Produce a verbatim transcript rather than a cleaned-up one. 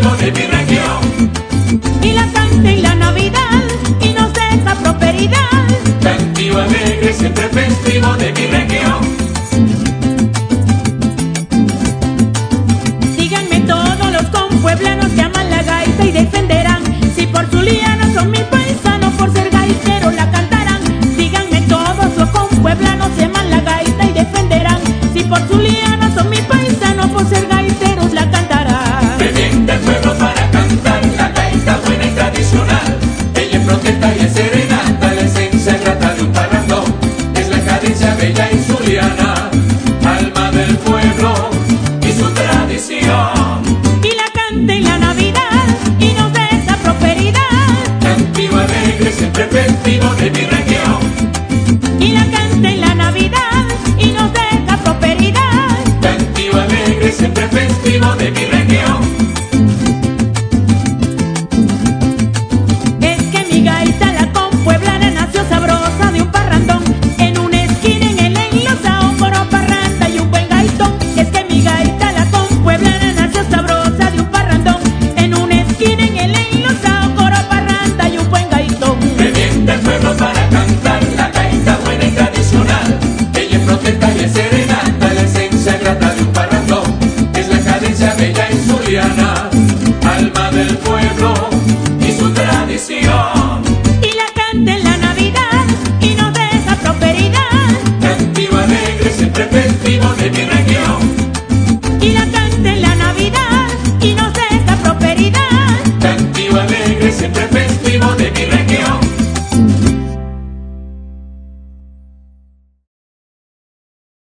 festivo de mi región. Y la canta en la Navidad y nos deja prosperidad. Cantivo alegre, siempre festivo de mi región. Díganme todos los compueblanos que aman la gaita y defenderán. Si por zulianos son mis paisanos, por ser gaiteros la cantarán. Díganme todos los compueblanos que aman la gaita y defenderán. Si por zulianos son mis paisanos, por ser gaiteros la cantarán. Revienta el pueblo para cantar la gaita buena y tradicional. Ella es protesta y es serenata, la esencia grata de un parrandón. Es la cadencia bella y zuliana, alma del pueblo y su tradición. Y la canta en la Navidad y nos deja prosperidad. Cantivo alegre, siempre festivo de mi región. Y la canta en la Navidad y nos deja prosperidad. Cantivo alegre, siempre festivo de mi región. Es que mi gaita la compueblana nació sabrosa de un parrandón. En una esquina en el enlosado, coro, parranda y un buen gaitón. Es que mi gaita la compueblana nació sabrosa de un parrandón. En una esquina en el enlosado, coro, parranda y un buen gaitón. Revienta el pueblo para cantar la gaita buena y tradicional. Ella es protesta y es serenata, la esencia grata de un parrandón. Es la cadencia bella y zuliana, alma del pueblo y su tradición. Y la canta en la Navidad y nos deja prosperidad. Cantivo alegre, siempre festivo de mi región. Y la canta en la Navidad y nos deja prosperidad. Cantivo alegre, siempre festivo